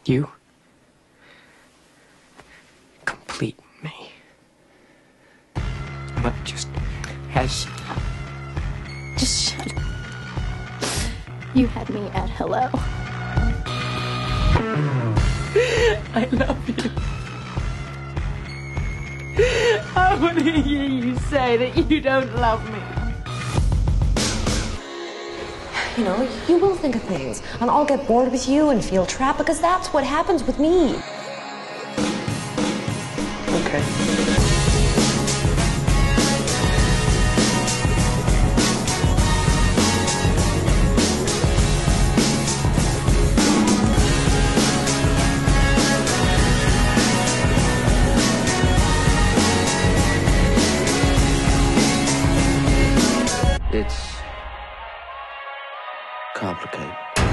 You complete me. But just as... Just shut up. You had me at hello. I love you. I want to hear you say that you don't love me. You know, you will think of things, and I'll get bored with you and feel trapped, because that's what happens with me. Okay. It's complicated.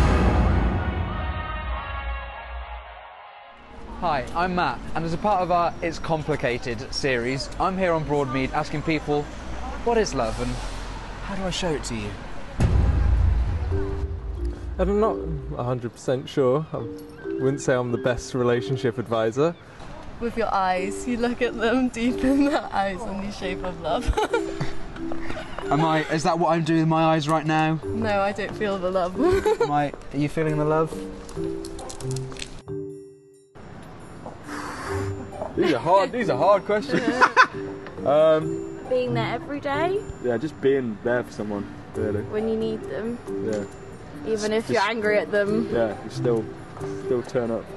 Hi, I'm Matt, and as a part of our It's Complicated series, I'm here on Broadmead asking people, what is love and how do I show it to you? I'm not 100% sure. I wouldn't say I'm the best relationship advisor. With your eyes, you look at them deep in the eyes and you shape of love. Is that what I'm doing with my eyes right now? No, I don't feel the love. Are you feeling the love? These are hard questions. Being there every day Yeah, just being there for someone, really. when you need them, Yeah, even if you're angry at them. yeah, you still turn up.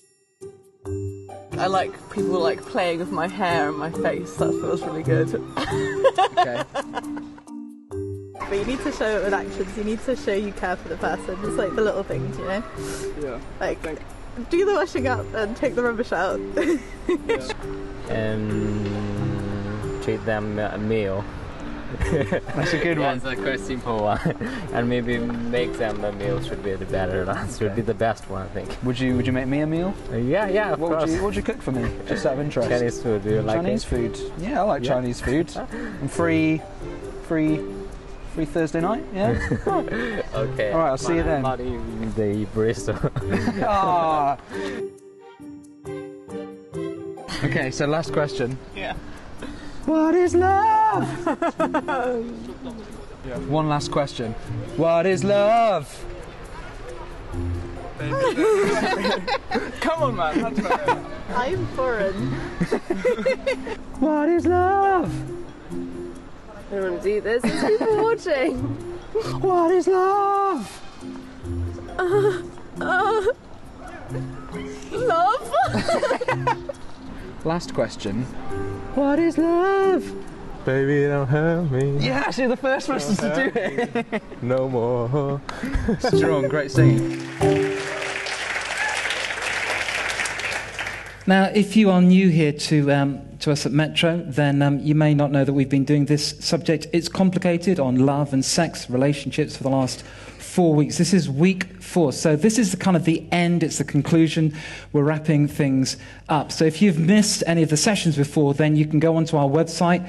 I like people like playing with my hair and my face. That feels really good. Okay. But you need to show it with actions. You need to show you care for the person. It's like the little things, you know? Yeah. Like, do the washing up and take the rubbish out. Treat them a meal. That's a good one. That's a quite simple one. And maybe make them a meal should be the better. That should be the best one, I think. Would you make me a meal? Yeah, of course. What would you cook for me? Just out of interest. Chinese food, do you like Chinese it? food. Yeah, I like Chinese food. And free Thursday night, yeah? Okay. All right, I'll see you then. Money the Bristol. Ah. Okay, so last question. Yeah. What is love? One last question. What is love? Come on, man. That's right. I'm foreign. What is love? I don't want to do this. There's people watching. What is love? Love? Last question. What is love? Baby, don't hurt me. Yeah, actually the first person to do it. No more. Strong, great scene. Now, if you are new here to us at Metro, then you may not know that we've been doing this subject. It's complicated on love and sex relationships for the last 4 weeks. This is week 4. So this is the end. It's the conclusion. We're wrapping things up. So if you've missed any of the sessions before, then you can go onto our website,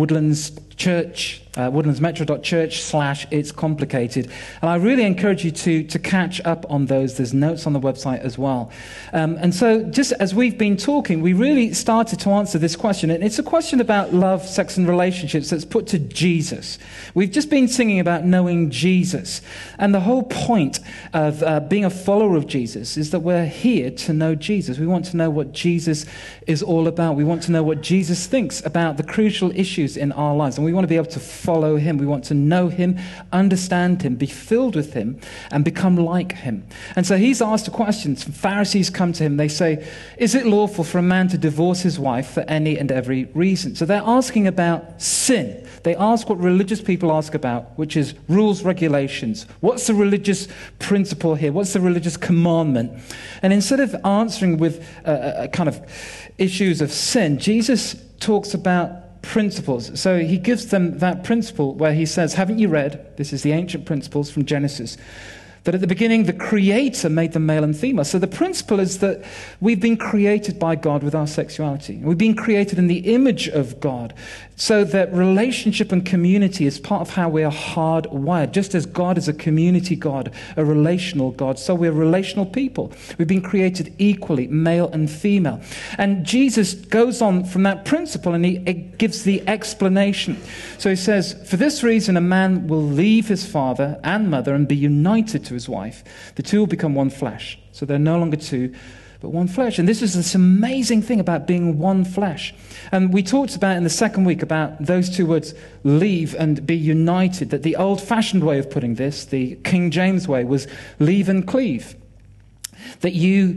woodlandsmetro.church/it's complicated. And I really encourage you to catch up on those. There's notes on the website as well. And so just as we've been talking, we really started to answer this question. And it's a question about love, sex, and relationships that's put to Jesus. We've just been singing about knowing Jesus. And the whole point of being a follower of Jesus is that we're here to know Jesus. We want to know what Jesus is all about. We want to know what Jesus thinks about the crucial issues in our lives. And we want to be able to follow him. We want to know him, understand him, be filled with him, and become like him. And so he's asked a question. Some Pharisees come to him. They say, is it lawful for a man to divorce his wife for any and every reason? So they're asking about sin. They ask what religious people ask about, which is rules, regulations. What's the religious principle here? What's the religious commandment? And instead of answering with a kind of issues of sin, Jesus talks about principles. So he gives them that principle where he says, haven't you read, this is the ancient principles from Genesis, That at the beginning, the Creator made them male and female. So the principle is that we've been created by God with our sexuality. We've been created in the image of God, so that relationship and community is part of how we are hardwired. Just as God is a community God, a relational God, so we're relational people. We've been created equally, male and female. And Jesus goes on from that principle and he gives the explanation. So he says, for this reason, a man will leave his father and mother and be united to his wife. The two will become one flesh. So they're no longer two, but one flesh. And this is this amazing thing about being one flesh. And we talked about in the second week about those two words, leave and be united, that the old-fashioned way of putting this, the King James way, was leave and cleave. That you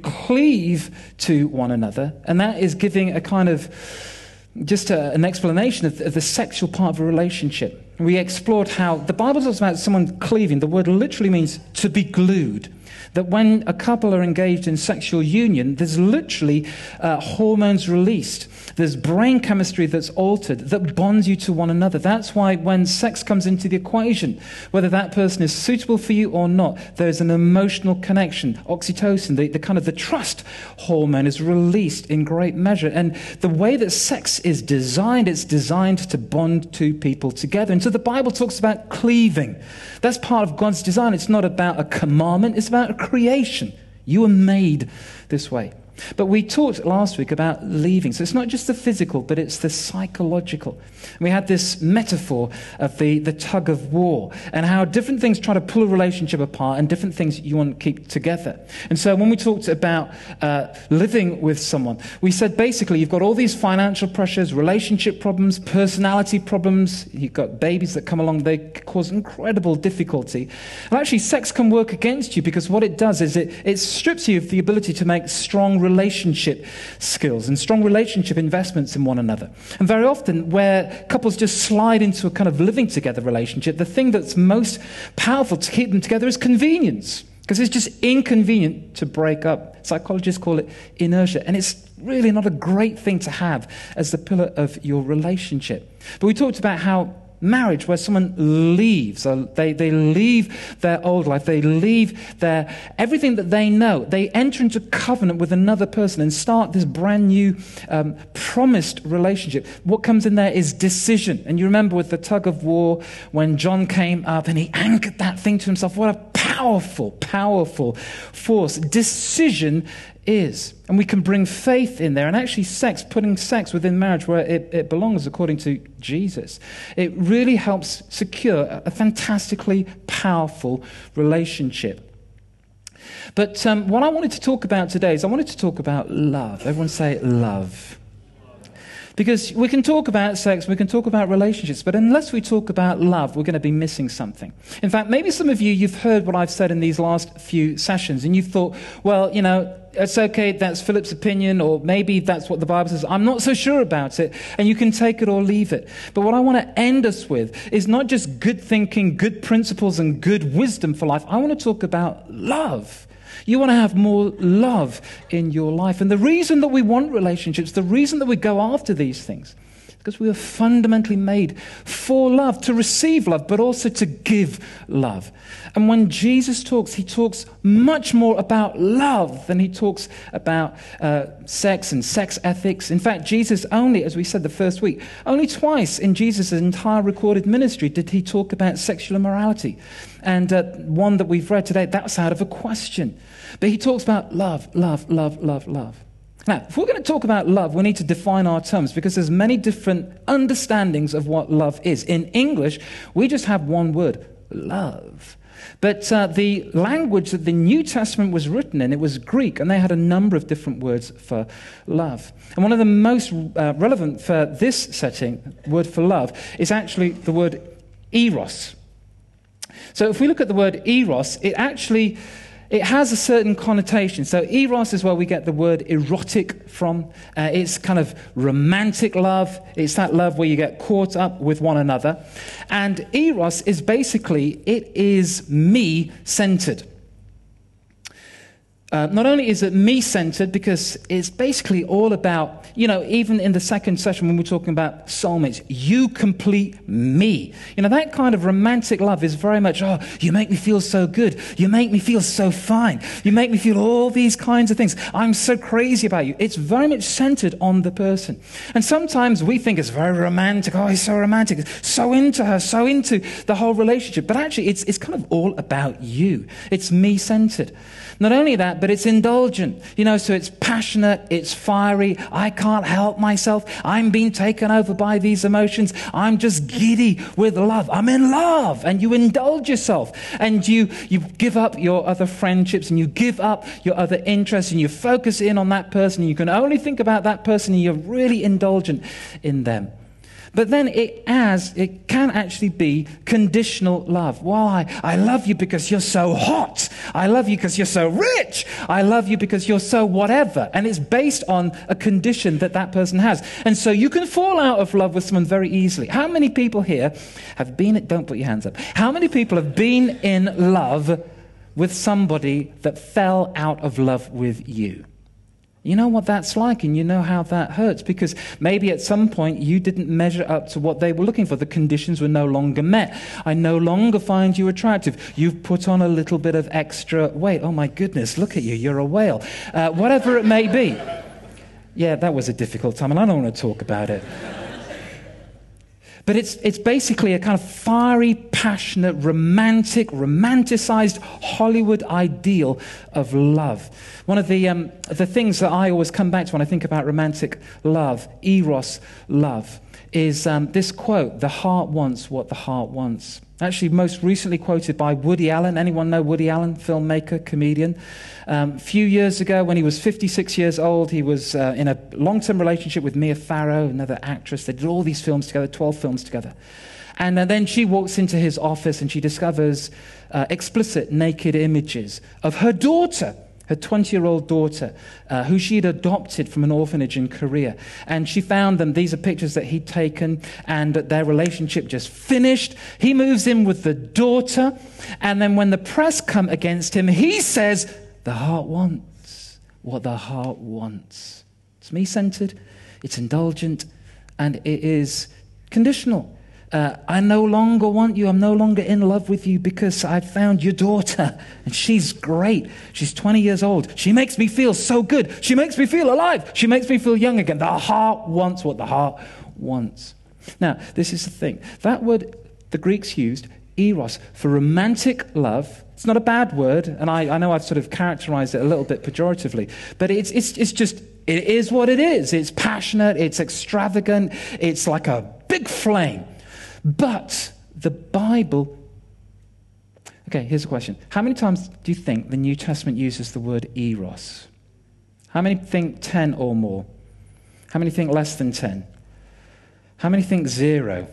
cleave to one another, and that is giving a kind of just an explanation of the sexual part of a relationship. We explored how the Bible talks about someone cleaving. The word literally means to be glued. That when a couple are engaged in sexual union, there's literally hormones released. There's brain chemistry that's altered that bonds you to one another. That's why when sex comes into the equation, whether that person is suitable for you or not, there's an emotional connection. Oxytocin, the kind of the trust hormone, is released in great measure. And the way that sex is designed, it's designed to bond two people together. And so the Bible talks about cleaving. That's part of God's design. It's not about a commandment, it's about a creation. You were made this way. But we talked last week about leaving. So it's not just the physical, but it's the psychological. And we had this metaphor of the tug of war and how different things try to pull a relationship apart and different things you want to keep together. And so when we talked about living with someone, we said basically you've got all these financial pressures, relationship problems, personality problems. You've got babies that come along. They cause incredible difficulty. And actually sex can work against you because what it does is it strips you of the ability to make strong relationship skills and strong relationship investments in one another. And very often where couples just slide into a kind of living together relationship, the thing that's most powerful to keep them together is convenience, because it's just inconvenient to break up. Psychologists call it inertia, and it's really not a great thing to have as the pillar of your relationship. But we talked about how marriage, where someone leaves, they leave their old life, they leave their everything that they know, they enter into covenant with another person and start this brand new promised relationship. What comes in there is decision. And you remember with the tug of war when John came up and he anchored that thing to himself, what a powerful force decision is. And we can bring faith in there. And actually putting sex within marriage where it belongs according to Jesus, it really helps secure a fantastically powerful relationship. But what I wanted to talk about today is I wanted to talk about love. Everyone say love. Because we can talk about sex, we can talk about relationships, but unless we talk about love, we're going to be missing something. In fact, maybe some of you've heard what I've said in these last few sessions, and you've thought, well, it's okay, that's Philip's opinion, or maybe that's what the Bible says. I'm not so sure about it, and you can take it or leave it. But what I want to end us with is not just good thinking, good principles, and good wisdom for life. I want to talk about love. You want to have more love in your life. And the reason that we want relationships, the reason that we go after these things, is because we are fundamentally made for love, to receive love, but also to give love. And when Jesus talks, he talks much more about love than he talks about sex and sex ethics. In fact, Jesus only, as we said the first week, only twice in Jesus' entire recorded ministry did he talk about sexual immorality. And one that we've read today, that's out of a question. But he talks about love, love, love, love, love. Now, if we're going to talk about love, we need to define our terms because there's many different understandings of what love is. In English, we just have one word, love. But the language that the New Testament was written in, it was Greek, and they had a number of different words for love. And one of the most relevant for this setting, word for love, is actually the word eros. So if we look at the word eros, it has a certain connotation. So eros is where we get the word erotic from. It's kind of romantic love. It's that love where you get caught up with one another. And eros is basically, it is me-centered. Not only is it me-centered, because it's basically all about, even in the second session when we're talking about soulmates, you complete me. That kind of romantic love is very much, oh, you make me feel so good. You make me feel so fine. You make me feel all these kinds of things. I'm so crazy about you. It's very much centered on the person. And sometimes we think it's very romantic. Oh, he's so romantic. So into her, so into the whole relationship. But actually, it's kind of all about you. It's me-centered. Not only that, but it's indulgent. So it's passionate, it's fiery. I can't help myself. I'm being taken over by these emotions. I'm just giddy with love. I'm in love. And you indulge yourself. And you give up your other friendships, and you give up your other interests, and you focus in on that person. And you can only think about that person, and you're really indulgent in them. But then it can actually be conditional love. Why? I love you because you're so hot. I love you because you're so rich. I love you because you're so whatever. And it's based on a condition that person has. And so you can fall out of love with someone very easily. How many people here have been, don't put your hands up. How many people have been in love with somebody that fell out of love with you? You know what that's like, and you know how that hurts, because maybe at some point you didn't measure up to what they were looking for. The conditions were no longer met. I no longer find you attractive. You've put on a little bit of extra weight. Oh my goodness, look at you, you're a whale. Whatever it may be. Yeah, that was a difficult time, and I don't want to talk about it. But it's basically a kind of fiery, passionate, romanticized Hollywood ideal of love. One of the things that I always come back to when I think about romantic love, eros love, is this quote: "The heart wants what the heart wants." Actually, most recently quoted by Woody Allen. Anyone know Woody Allen, filmmaker, comedian? A few years ago, when he was 56 years old, he was in a long-term relationship with Mia Farrow, another actress. They did all these films together, 12 films together. And then she walks into his office and she discovers explicit naked images of her daughter, her 20-year-old daughter, who she had adopted from an orphanage in Korea. And she found them. These are pictures that he'd taken, and their relationship just finished. He moves in with the daughter, and then when the press come against him, he says, the heart wants what the heart wants. It's me-centered, it's indulgent, and it is conditional. I no longer want you. I'm no longer in love with you because I found your daughter and she's great. She's 20 years old. She makes me feel so good. She makes me feel alive. She makes me feel young again. The heart wants what the heart wants. Now, this is the thing. That word the Greeks used, eros, for romantic love. It's not a bad word, and I know I've sort of characterized it a little bit pejoratively, but it's just, it is what it is. It's passionate, it's extravagant, it's like a big flame. But the Bible... Okay, here's a question. How many times do you think the New Testament uses the word eros? How many think 10 or more? How many think less than 10? How many think 0?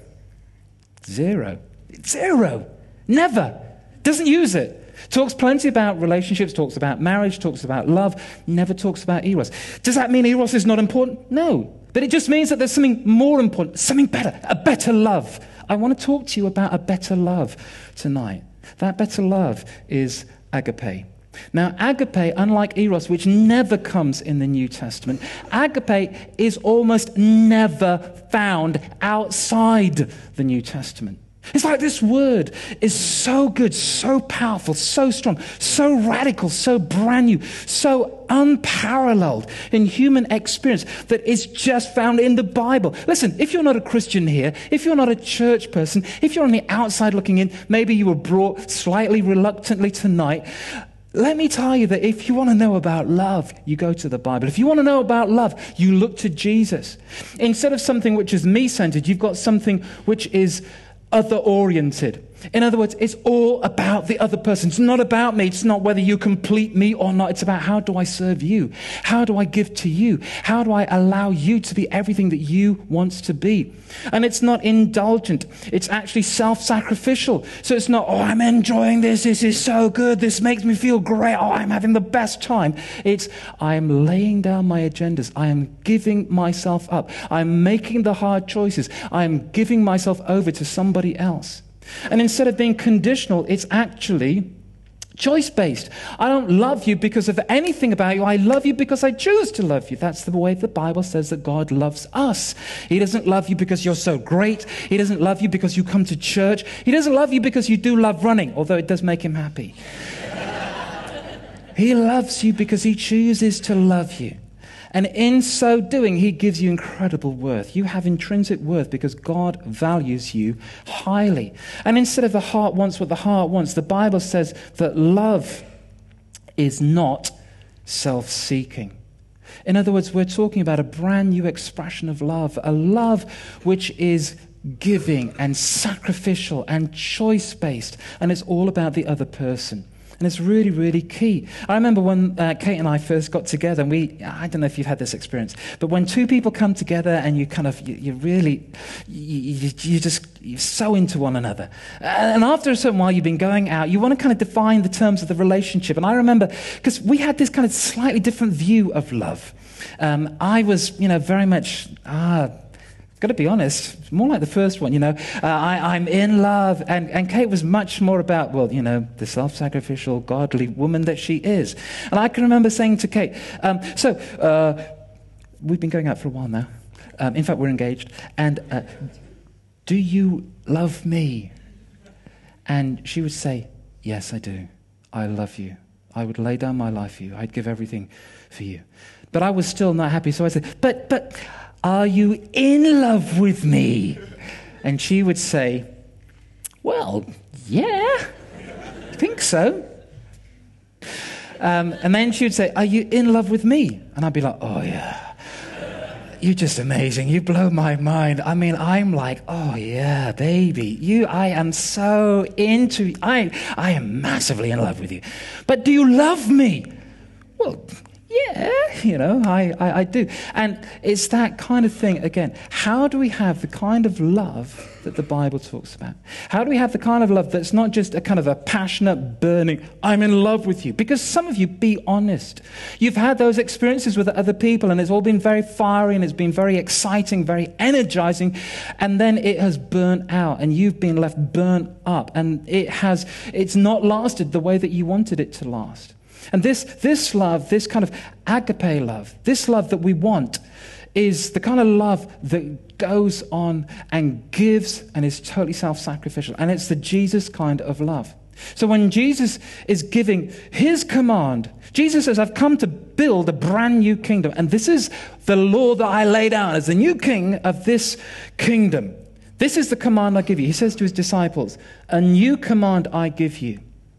0. 0. Never. Doesn't use it. Talks plenty about relationships, talks about marriage, talks about love, never talks about eros. Does that mean eros is not important? No. But it just means that there's something more important, something better, a better love. I want to talk to you about a better love tonight. That better love is agape. Now, agape, unlike eros, which never comes in the New Testament, agape is almost never found outside the New Testament. It's like this word is so good, so powerful, so strong, so radical, so brand new, so unparalleled in human experience that it's just found in the Bible. Listen, if you're not a Christian here, if you're not a church person, if you're on the outside looking in, maybe you were brought slightly reluctantly tonight, let me tell you that if you want to know about love, you go to the Bible. If you want to know about love, you look to Jesus. Instead of something which is me-centered, you've got something which is other-oriented. In other words, it's all about the other person. It's not about me. It's not whether you complete me or not. It's about how do I serve you? How do I give to you? How do I allow you to be everything that you want to be? And it's not indulgent. It's actually self-sacrificial. So it's not, oh, I'm enjoying this. This is so good. This makes me feel great. Oh, I'm having the best time. It's, I'm laying down my agendas. I am giving myself up. I'm making the hard choices. I am giving myself over to somebody else. And instead of being conditional, it's actually Choice-based. I don't love you because of anything about you. I love you because I choose to love you. That's the way the Bible says that God loves us. He doesn't love you because you're so great. He doesn't love you because you come to church. He doesn't love you because you do love running, although it does make him happy. He loves you because he chooses to love you. And in so doing, he gives you incredible worth. You have intrinsic worth because God values you highly. And instead of the heart wants what the heart wants, the Bible says that love is not self-seeking. In other words, we're talking about a brand new expression of love, a love which is giving and sacrificial and choice-based, and it's all about the other person. And it's really, really key. I remember when Kate and I first got together, and I don't know if you've had this experience, but when two people come together and you kind of, you're so into one another. And after a certain while you've been going out, you want to kind of define the terms of the relationship. And I remember, because we had this kind of slightly different view of love. I was, very much, got to be honest, more like the first one, I'm in love. And Kate was much more about, the self-sacrificial, godly woman that she is. And I can remember saying to Kate, we've been going out for a while now. In fact, we're engaged. And do you love me? And she would say, yes, I do. I love you. I would lay down my life for you. I'd give everything for you. But I was still not happy. So I said, but are you in love with me? And she would say, well, yeah, I think so. And then she would say, are you in love with me? And I'd be like, oh, yeah. You're just amazing. You blow my mind. I mean, I'm like, oh, yeah, baby. I am so into you. I am massively in love with you. But do you love me? Well, yeah, I do. And it's that kind of thing, again, how do we have the kind of love that the Bible talks about? How do we have the kind of love that's not just a kind of a passionate, burning, I'm in love with you? Because some of you, be honest, you've had those experiences with other people and it's all been very fiery and it's been very exciting, very energizing, and then it has burnt out and you've been left burnt up and it's not lasted the way that you wanted it to last. And this love, this kind of agape love, this love that we want is the kind of love that goes on and gives and is totally self-sacrificial. And it's the Jesus kind of love. So when Jesus is giving his command, Jesus says, I've come to build a brand new kingdom. And this is the law that I lay down as the new king of this kingdom. This is the command I give you. He says to his disciples, a new command I give you.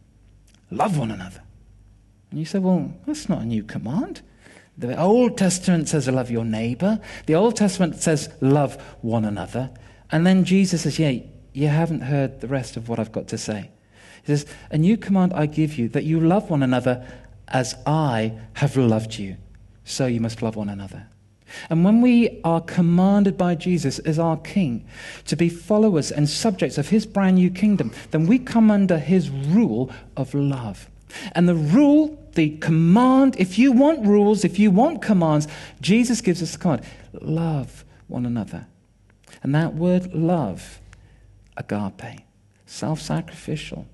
Love one another. And you say, well, that's not a new command. The Old Testament says love your neighbor. The Old Testament says love one another. And then Jesus says, yeah, you haven't heard the rest of what I've got to say. He says, a new command I give you, that you love one another as I have loved you. So you must love one another. And when we are commanded by Jesus as our King to be followers and subjects of his brand new kingdom, then we come under his rule of love. And the rule, the command, if you want rules, if you want commands, Jesus gives us the command. Love one another. And that word love, agape, self-sacrificial,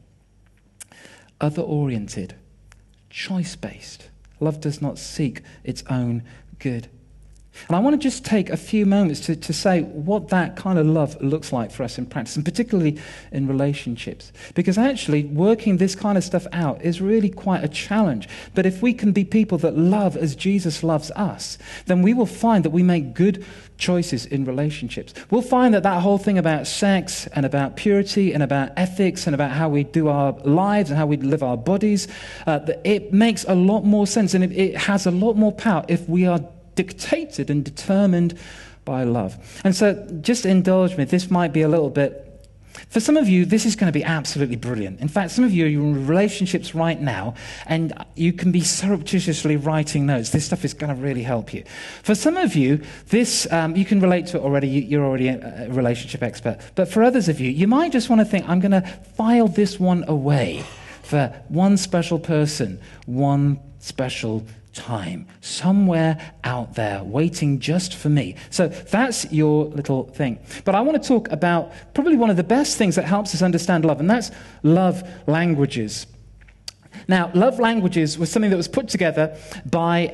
other-oriented, choice-based. Love does not seek its own good. And I want to just take a few moments to say what that kind of love looks like for us in practice, and particularly in relationships. Because actually, working this kind of stuff out is really quite a challenge. But if we can be people that love as Jesus loves us, then we will find that we make good choices in relationships. We'll find that whole thing about sex and about purity and about ethics and about how we do our lives and how we live our bodies, it makes a lot more sense and it has a lot more power if we are dictated and determined by love. And so just indulge me, this might be a little bit, for some of you, this is going to be absolutely brilliant. In fact, some of you are in relationships right now, and you can be surreptitiously writing notes. This stuff is going to really help you. For some of you, this you can relate to it already. You're already a relationship expert. But for others of you, you might just want to think, I'm going to file this one away for one special person, one special time, somewhere out there waiting just for me. So that's your little thing. But I want to talk about probably one of the best things that helps us understand love, and that's love languages. Now, love languages was something that was put together by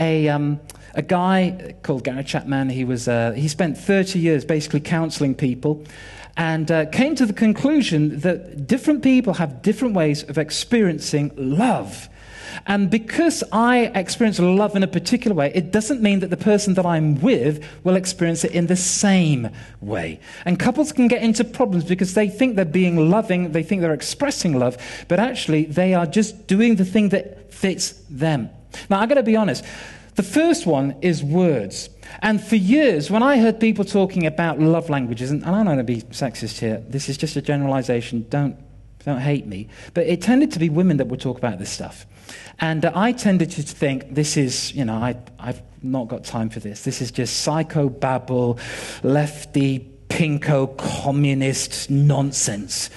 a guy called Gary Chapman. He spent 30 years basically counseling people and came to the conclusion that different people have different ways of experiencing love. And because I experience love in a particular way, it doesn't mean that the person that I'm with will experience it in the same way. And couples can get into problems because they think they're being loving, they think they're expressing love, but actually they are just doing the thing that fits them. Now, I've got to be honest. The first one is words. And for years, when I heard people talking about love languages, and I'm not going to be sexist here, this is just a generalization, don't hate me, but it tended to be women that would talk about this stuff. And I tended to think, this is, I've not got time for this. This is just psychobabble, lefty, pinko, communist nonsense.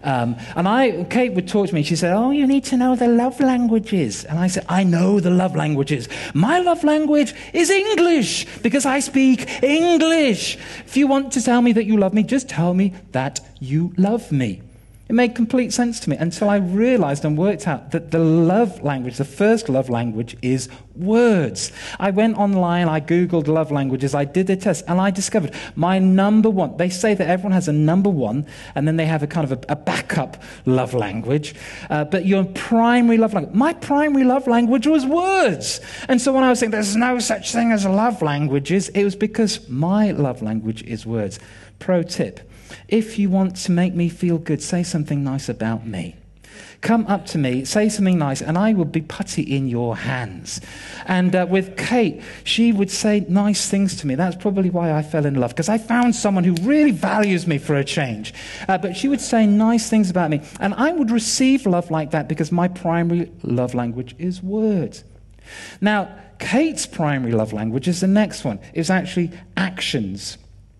And Kate would talk to me. She said, oh, you need to know the love languages. And I said, I know the love languages. My love language is English because I speak English. If you want to tell me that you love me, just tell me that you love me. It made complete sense to me until I realized and worked out that the love language, the first love language, is words. I went online, I Googled love languages, I did a test, and I discovered my number one. They say that everyone has a number one, and then they have a kind of a backup love language. But your primary love language, my primary love language was words. And so when I was saying there's no such thing as love languages, it was because my love language is words. Pro tip. If you want to make me feel good, say something nice about me. Come up to me, say something nice, and I will be putty in your hands. And with Kate, she would say nice things to me. That's probably why I fell in love, because I found someone who really values me for a change. But she would say nice things about me, and I would receive love like that because my primary love language is words. Now, Kate's primary love language is the next one. It's actually actions.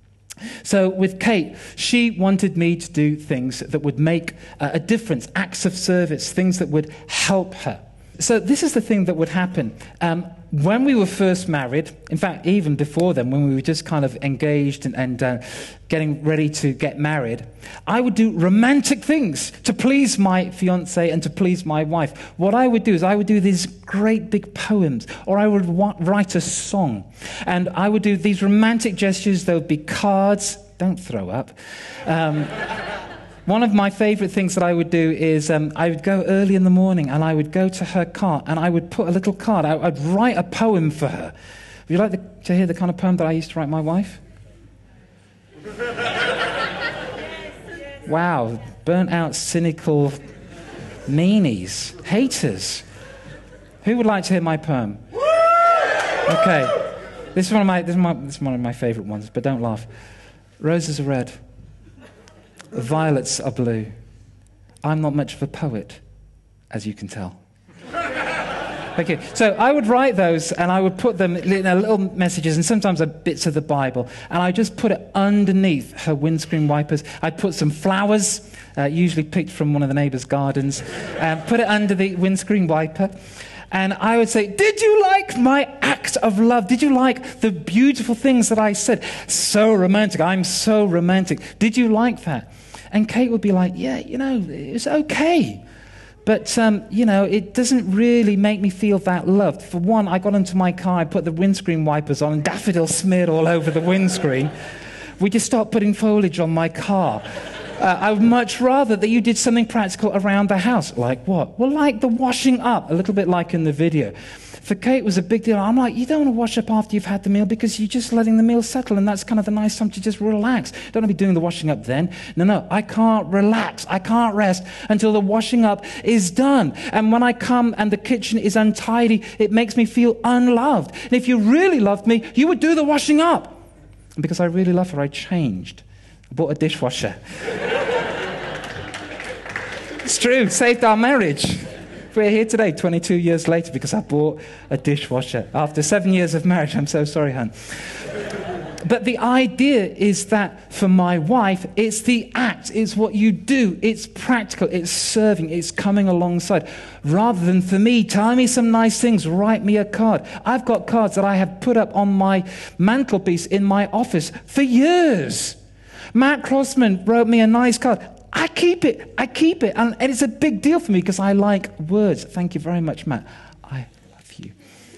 So with Kate, she wanted me to do things that would make a difference, acts of service, things that would help her. So this is the thing that would happen. When we were first married, in fact, even before then, when we were just kind of engaged and getting ready to get married, I would do romantic things to please my fiancé and to please my wife. What I would do is I would do these great big poems, or I would write a song. And I would do these romantic gestures. There would be cards. Don't throw up. One of my favorite things that I would do is I would go early in the morning and I would go to her car and I would put a little card. I'd write a poem for her. Would you like to hear the kind of poem that I used to write my wife? Wow, burnt out, cynical meanies, haters. Who would like to hear my poem? Okay, this is one of my favorite ones, but don't laugh. Roses are red. Violets are blue. I'm not much of a poet, as you can tell. Okay, so I would write those and I would put them in little messages and sometimes bits of the Bible, and I just put it underneath her windscreen wipers. I'd put some flowers, usually picked from one of the neighbours' gardens, and put it under the windscreen wiper. And I would say, did you like my act of love? Did you like the beautiful things that I said? So romantic. I'm so romantic. Did you like that? And Kate would be like, yeah, it's okay. But, it doesn't really make me feel that loved. For one, I got into my car, I put the windscreen wipers on, and daffodils smeared all over the windscreen. We just stopped putting foliage on my car. I would much rather that you did something practical around the house. Like what? Well, like the washing up, a little bit like in the video. For Kate, it was a big deal. I'm like, you don't want to wash up after you've had the meal because you're just letting the meal settle, and that's kind of the nice time to just relax. Don't want to be doing the washing up then. No, I can't relax. I can't rest until the washing up is done. And when I come and the kitchen is untidy, it makes me feel unloved. And if you really loved me, you would do the washing up. And because I really love her, I changed. I bought a dishwasher. It's true, saved our marriage. We're here today, 22 years later, because I bought a dishwasher. After 7 years of marriage, I'm so sorry, hon. But the idea is that for my wife, it's the act, it's what you do, it's practical, it's serving, it's coming alongside. Rather than for me, tell me some nice things, write me a card. I've got cards that I have put up on my mantelpiece in my office for years. Matt Crossman wrote me a nice card. I keep it. And it's a big deal for me because I like words. Thank you very much, Matt. I love you.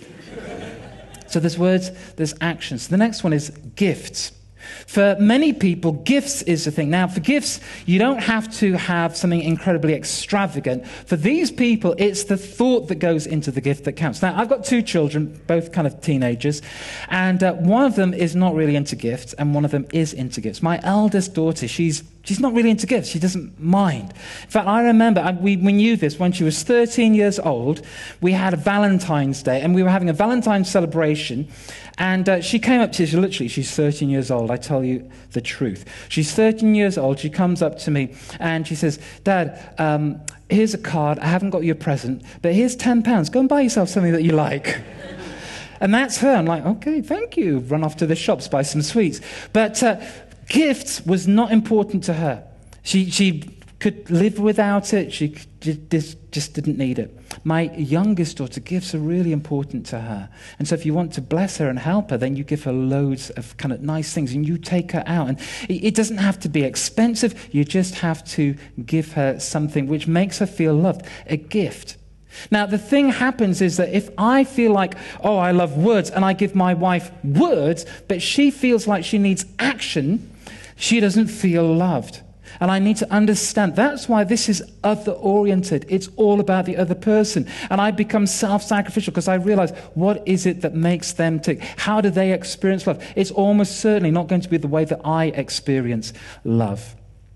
So there's words, there's actions. The next one is gifts. For many people, gifts is the thing. Now, for gifts, you don't have to have something incredibly extravagant. For these people, it's the thought that goes into the gift that counts. Now, I've got 2 children, both kind of teenagers, and one of them is not really into gifts, and one of them is into gifts. My eldest daughter, she's not really into gifts. She doesn't mind. In fact, I remember, we knew this when she was 13 years old. We had a Valentine's Day, and we were having a Valentine's celebration. And she came up to me, she's 13 years old, I tell you the truth. She's 13 years old, she comes up to me, and she says, Dad, here's a card, I haven't got you a present, but here's £10, go and buy yourself something that you like. And that's her. I'm like, okay, thank you. Run off to the shops, buy some sweets. But gifts was not important to her. She could live without it. She just didn't need it. My youngest daughter, gifts are really important to her. And so if you want to bless her and help her, then you give her loads of kind of nice things and you take her out. And it doesn't have to be expensive. You just have to give her something which makes her feel loved, a gift. Now, the thing happens is that if I feel like, oh, I love words, and I give my wife words, but she feels like she needs action, she doesn't feel loved. And I need to understand. That's why this is other-oriented. It's all about the other person. And I become self-sacrificial because I realize, what is it that makes them tick? How do they experience love? It's almost certainly not going to be the way that I experience love.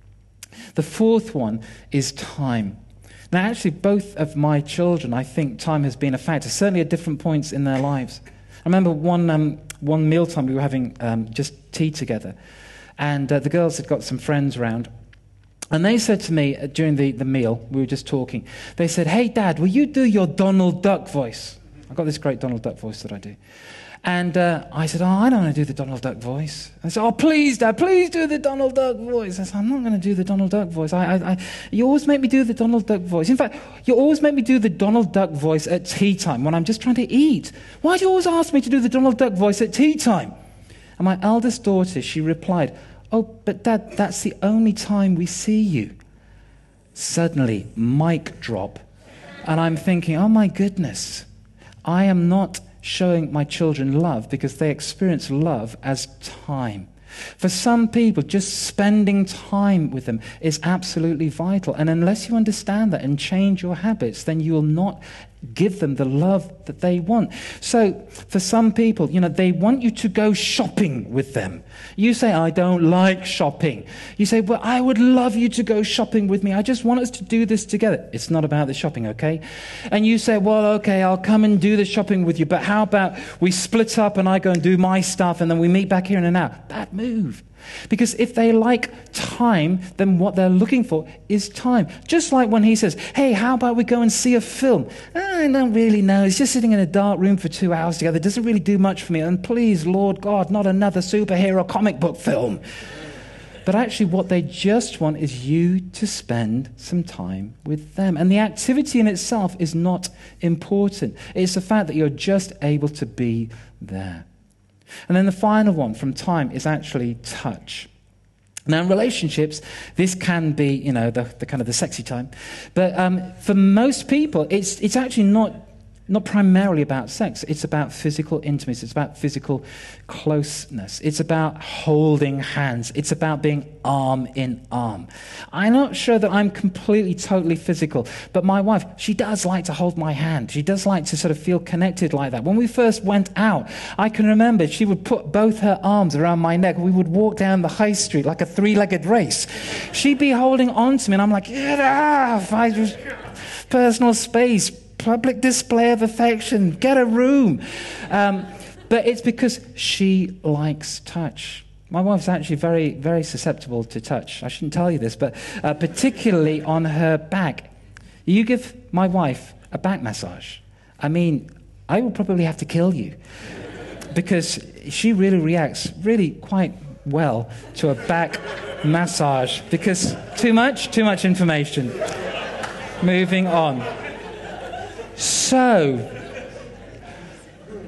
The fourth one is time. Now, actually, both of my children, I think time has been a factor, certainly at different points in their lives. I remember one mealtime we were having just tea together. And the girls had got some friends around. And they said to me during the meal, we were just talking, they said, hey, Dad, will you do your Donald Duck voice? I've got this great Donald Duck voice that I do. And I said, oh, I don't want to do the Donald Duck voice. I said, oh, please, Dad, please do the Donald Duck voice. I said, I'm not going to do the Donald Duck voice. You always make me do the Donald Duck voice. In fact, you always make me do the Donald Duck voice at tea time when I'm just trying to eat. Why do you always ask me to do the Donald Duck voice at tea time? And my eldest daughter, she replied, oh, but Dad, that's the only time we see you. Suddenly, mic drop. And I'm thinking, oh my goodness, I am not showing my children love because they experience love as time. For some people, just spending time with them is absolutely vital. And unless you understand that and change your habits, then you will not give them the love that they want. So for some people, they want you to go shopping with them. You say, I don't like shopping. You say, well, I would love you to go shopping with me. I just want us to do this together. It's not about the shopping, okay? And you say, well, okay, I'll come and do the shopping with you, but how about we split up and I go and do my stuff and then we meet back here in an hour? Bad move. Because if they like time, then what they're looking for is time. Just like when he says, hey, how about we go and see a film? I don't really know. It's just sitting in a dark room for 2 hours together. It doesn't really do much for me. And please, Lord God, not another superhero comic book film. But actually what they just want is you to spend some time with them. And the activity in itself is not important. It's the fact that you're just able to be there. And then the final one from time is actually touch. Now, in relationships, this can be, the kind of the sexy time. But for most people, it's actually not primarily about sex. It's about physical intimacy. It's about physical closeness. It's about holding hands. It's about being arm in arm. I'm not sure that I'm completely, totally physical, but my wife, she does like to hold my hand. She does like to sort of feel connected like that. When we first went out, I can remember she would put both her arms around my neck. We would walk down the high street like a three-legged race. She'd be holding on to me, and I'm like, get off! Personal space. Public display of affection, get a room. But it's because she likes touch. My wife's actually very, very susceptible to touch. I shouldn't tell you this, but particularly on her back. You give my wife a back massage, I will probably have to kill you. Because she really reacts really quite well to a back massage. Because too much information. Moving on. So,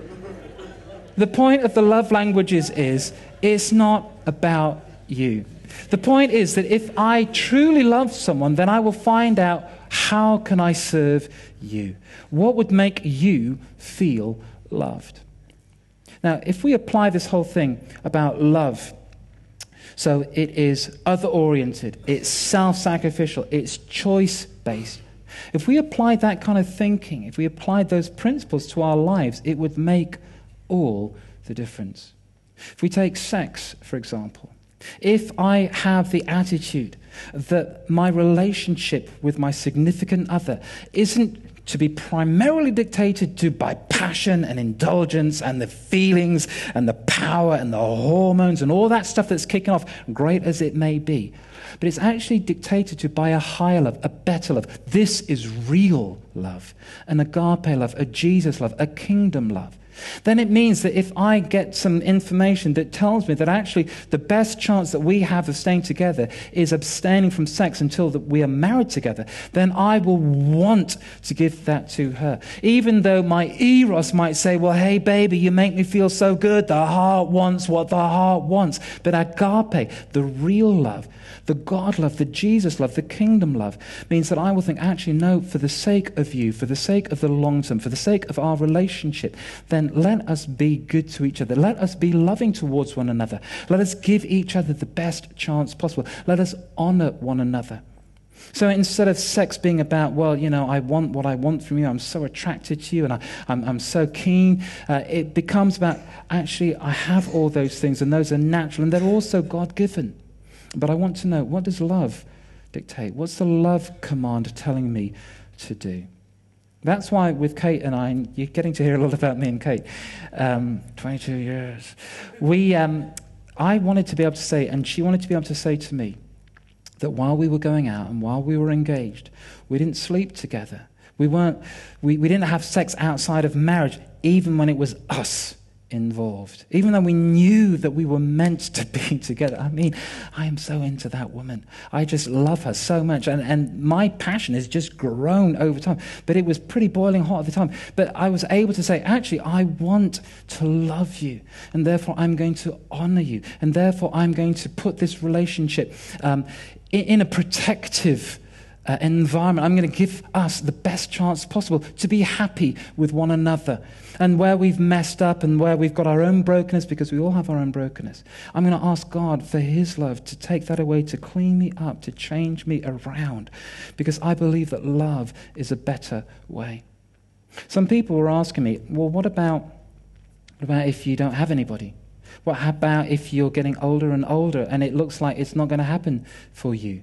the point of the love languages is, it's not about you. The point is that if I truly love someone, then I will find out, how can I serve you? What would make you feel loved? Now, if we apply this whole thing about love, so it is other-oriented, it's self-sacrificial, it's choice-based. If we applied that kind of thinking, if we applied those principles to our lives, it would make all the difference. If we take sex, for example, if I have the attitude that my relationship with my significant other isn't to be primarily dictated to by passion and indulgence and the feelings and the power and the hormones and all that stuff that's kicking off, great as it may be, but it's actually dictated to by a higher love, a better love. This is real love, an agape love, a Jesus love, a kingdom love. Then it means that if I get some information that tells me that actually the best chance that we have of staying together is abstaining from sex until that we are married together, then I will want to give that to her. Even though my eros might say, well, hey, baby, you make me feel so good. The heart wants what the heart wants. But agape, the real love, the God love, the Jesus love, the kingdom love, means that I will think, actually, no, for the sake of you, for the sake of the long term, for the sake of our relationship, then let us be good to each other. Let us be loving towards one another. Let us give each other the best chance possible. Let us honor one another. So instead of sex being about, well, you know, I want what I want from you, I'm so attracted to you, and I'm so keen, it becomes about, actually, I have all those things, and those are natural, and they're also God-given. But I want to know, what does love dictate? What's the love command telling me to do? That's why with Kate and I, and you're getting to hear a lot about me and Kate, 22 years, I wanted to be able to say, and she wanted to be able to say to me, that while we were going out and while we were engaged, we didn't sleep together. We didn't have sex outside of marriage, even when it was us involved. Even though we knew that we were meant to be together. I mean, I am so into that woman. I just love her so much. And my passion has just grown over time. But it was pretty boiling hot at the time. But I was able to say, actually, I want to love you. And therefore, I'm going to honor you. And therefore, I'm going to put this relationship in a protective environment. I'm going to give us the best chance possible to be happy with one another. And where we've messed up and where we've got our own brokenness, because we all have our own brokenness, I'm going to ask God for his love to take that away, to clean me up, to change me around, because I believe that love is a better way. Some people were asking me, well, what about if you don't have anybody? What about if you're getting older and older and it looks like it's not going to happen for you?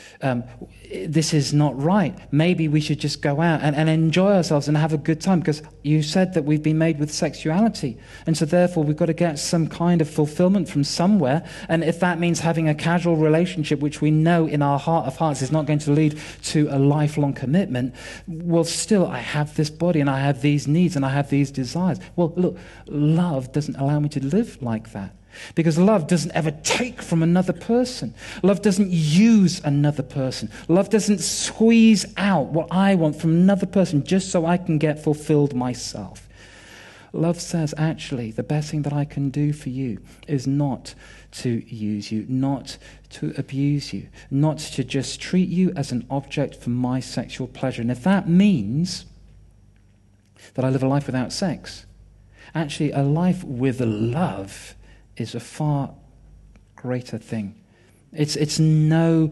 This is not right. Maybe we should just go out and enjoy ourselves and have a good time, because you said that we've been made with sexuality. And so therefore we've got to get some kind of fulfillment from somewhere. And if that means having a casual relationship, which we know in our heart of hearts is not going to lead to a lifelong commitment, well, still I have this body and I have these needs and I have these desires. Well, look, love doesn't allow me to live like that. Because love doesn't ever take from another person. Love doesn't use another person. Love doesn't squeeze out what I want from another person just so I can get fulfilled myself. Love says, actually, the best thing that I can do for you is not to use you, not to abuse you, not to just treat you as an object for my sexual pleasure. And if that means that I live a life without sex, actually a life with love is a far greater thing. It's no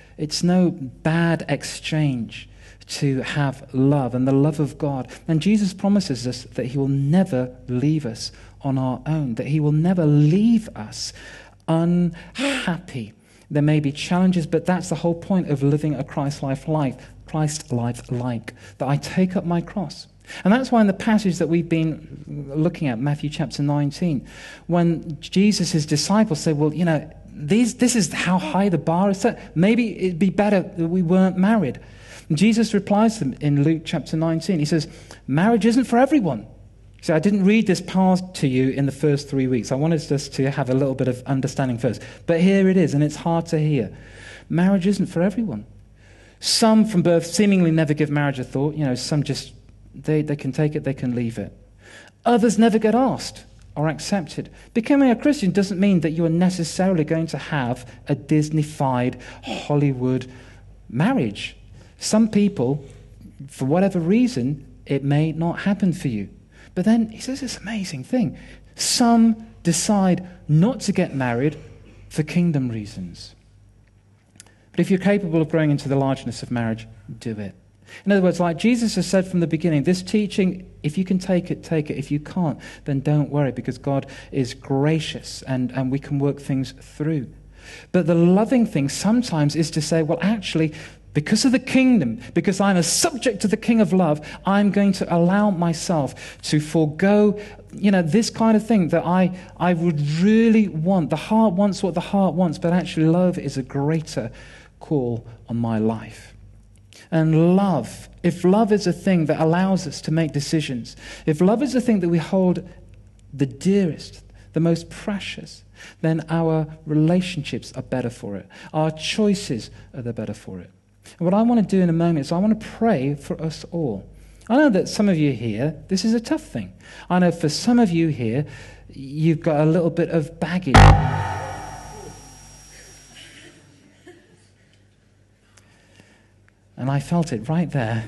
bad exchange to have love and the love of God. And Jesus promises us that he will never leave us on our own, that he will never leave us unhappy. There may be challenges, but that's the whole point of living a Christ-like life, that I take up my cross. And that's why in the passage that we've been looking at, Matthew chapter 19, when Jesus' disciples say, well, you know, this is how high the bar is set. Maybe it'd be better that we weren't married. And Jesus replies to them in Luke chapter 19. He says, marriage isn't for everyone. So I didn't read this part to you in the first 3 weeks. I wanted us to have a little bit of understanding first. But here it is, and it's hard to hear. Marriage isn't for everyone. Some from birth seemingly never give marriage a thought. You know, some just... They can take it, they can leave it. Others never get asked. or accepted. Becoming a Christian doesn't mean that you are necessarily going to have a Disney-fied Hollywood marriage. Some people, for whatever reason, it may not happen for you. But then he says this amazing thing. Some decide not to get married for kingdom reasons. But if you're capable of growing into the largeness of marriage, do it. In other words, like Jesus has said from the beginning, this teaching, if you can take it, take it. If you can't, then don't worry, because God is gracious and we can work things through. But the loving thing sometimes is to say, well, actually, because of the kingdom, because I'm a subject to the King of love, I'm going to allow myself to forego, this kind of thing that I would really want. The heart wants what the heart wants, but actually love is a greater call on my life. And love, if love is a thing that allows us to make decisions, if love is a thing that we hold the dearest, the most precious, then our relationships are better for it. Our choices are the better for it. And what I want to do in a moment is I want to pray for us all. I know that some of you here, this is a tough thing. I know for some of you here, you've got a little bit of baggage. And I felt it right there.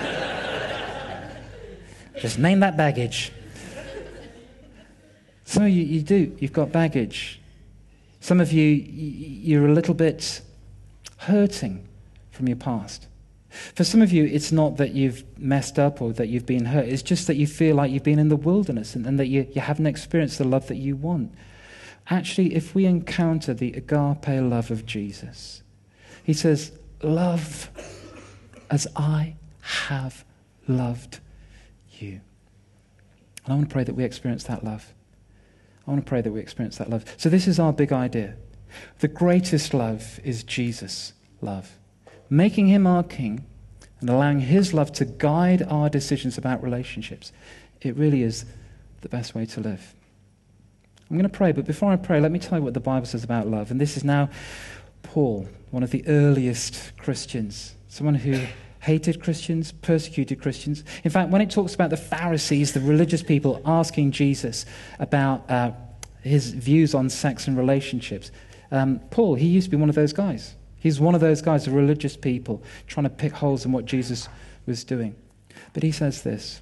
Just name that baggage. Some of you do. You've got baggage. Some of you, you're a little bit hurting from your past. For some of you, it's not that you've messed up or that you've been hurt. It's just that you feel like you've been in the wilderness and that you haven't experienced the love that you want. Actually, if we encounter the agape love of Jesus, he says, love as I have loved you. And I want to pray that we experience that love. I want to pray that we experience that love. So this is our big idea. The greatest love is Jesus' love. Making him our king and allowing his love to guide our decisions about relationships. It really is the best way to live. I'm going to pray, but before I pray, let me tell you what the Bible says about love. And this is now Paul, one of the earliest Christians, someone who hated Christians, persecuted Christians. In fact, when it talks about the Pharisees, the religious people asking Jesus about his views on sex and relationships, Paul, he used to be one of those guys. He's one of those guys, the religious people, trying to pick holes in what Jesus was doing. But he says this.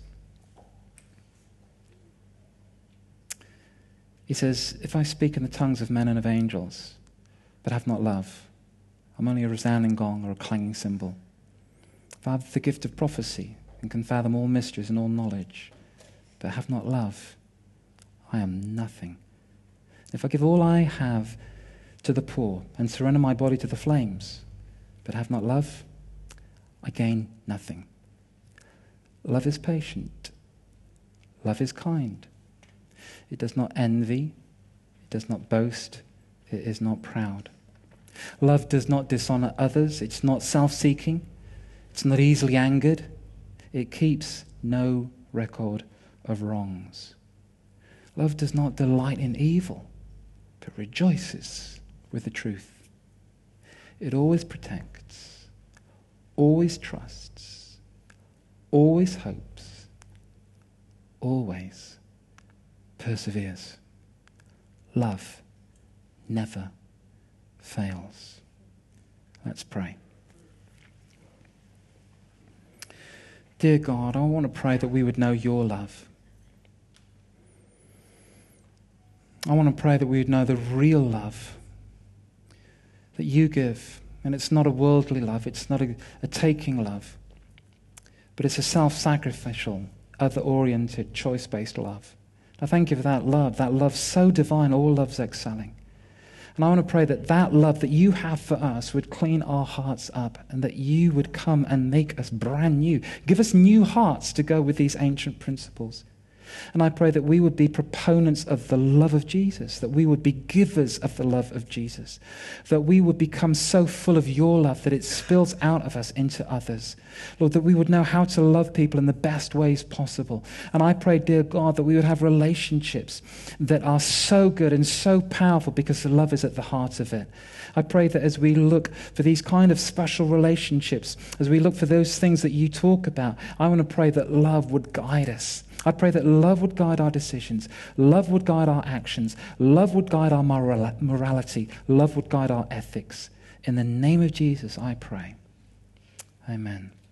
He says, if I speak in the tongues of men and of angels, but have not love, I'm only a resounding gong or a clanging cymbal. If I have the gift of prophecy and can fathom all mysteries and all knowledge, but have not love, I am nothing. If I give all I have to the poor and surrender my body to the flames, but have not love, I gain nothing. Love is patient. Love is kind. It does not envy. It does not boast. It is not proud. Love does not dishonor others. It's not self-seeking. It's not easily angered. It keeps no record of wrongs. Love does not delight in evil, but rejoices with the truth. It always protects, always trusts, always hopes, always perseveres. Love never fails. Let's pray. Dear God, I want to pray that we would know your love. I want to pray that we would know the real love that you give. And it's not a worldly love, it's not a taking love, but it's a self-sacrificial, other-oriented, choice-based love. I thank you for that love so divine, all love's excelling. And I want to pray that that love that you have for us would clean our hearts up and that you would come and make us brand new. Give us new hearts to go with these ancient principles. And I pray that we would be proponents of the love of Jesus, that we would be givers of the love of Jesus, that we would become so full of your love that it spills out of us into others. Lord, that we would know how to love people in the best ways possible. And I pray, dear God, that we would have relationships that are so good and so powerful because the love is at the heart of it. I pray that as we look for these kind of special relationships, as we look for those things that you talk about, I want to pray that love would guide us. I pray that love would guide our decisions, love would guide our actions, love would guide our morality, love would guide our ethics. In the name of Jesus, I pray. Amen.